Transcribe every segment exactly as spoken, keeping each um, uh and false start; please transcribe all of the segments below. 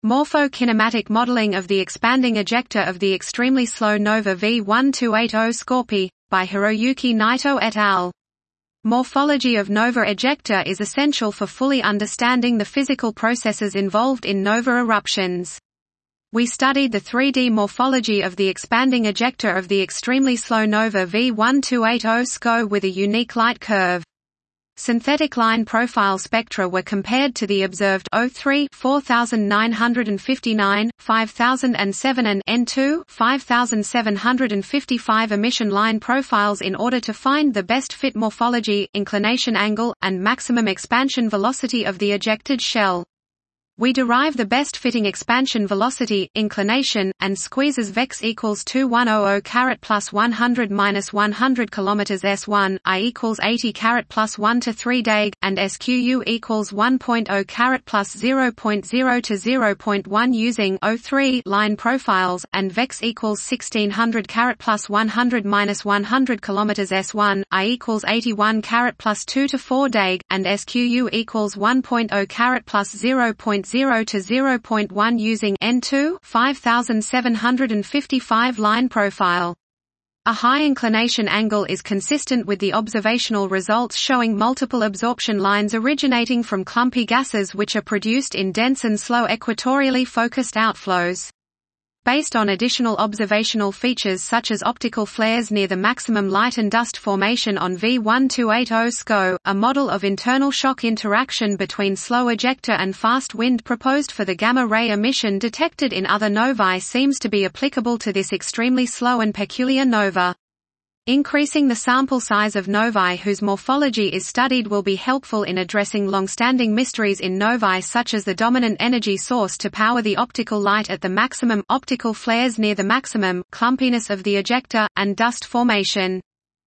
Morpho-kinematic modeling of the expanding ejecta of the extremely slow nova V one two eight zero Scorpii, by Hiroyuki Naito et al. Morphology of nova ejecta is essential for fully understanding the physical processes involved in nova eruptions. We studied the three D morphology of the expanding ejecta of the extremely slow nova V one two eight zero SCO with a unique light curve. Synthetic line profile spectra were compared to the observed O three four thousand nine hundred fifty-nine, five thousand seven and N two five thousand seven hundred fifty-five emission line profiles in order to find the best fit morphology, inclination angle, and maximum expansion velocity of the ejected shell. We derive the best fitting expansion velocity, inclination, and squeezes vex equals two thousand one hundred carat plus one hundred minus one hundred kilometers S one, I equals eighty carat plus one to three dag, and S Q U equals one point zero carat plus zero point zero to zero point one using O three line profiles, and vex equals sixteen hundred carat plus one hundred minus one hundred kilometers S one, I equals eighty-one carat plus two to four dag, and S Q U equals one point zero carat plus zero point zero to zero point one using N two five thousand seven hundred fifty-five line profile. A high inclination angle is consistent with the observational results showing multiple absorption lines originating from clumpy gases which are produced in dense and slow equatorially focused outflows. Based on additional observational features such as optical flares near the maximum light and dust formation on V one two eight zero SCO, a model of internal shock interaction between slow ejecta and fast wind proposed for the gamma-ray emission detected in other novae seems to be applicable to this extremely slow and peculiar nova. Increasing the sample size of novae whose morphology is studied will be helpful in addressing long-standing mysteries in novae such as the dominant energy source to power the optical light at the maximum, optical flares near the maximum, clumpiness of the ejecta, and dust formation.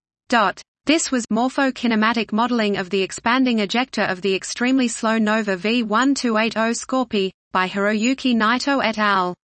This was morpho-kinematic modeling of the expanding ejecta of the extremely slow nova V one two eight zero Scorpii, by Hiroyuki Naito et al.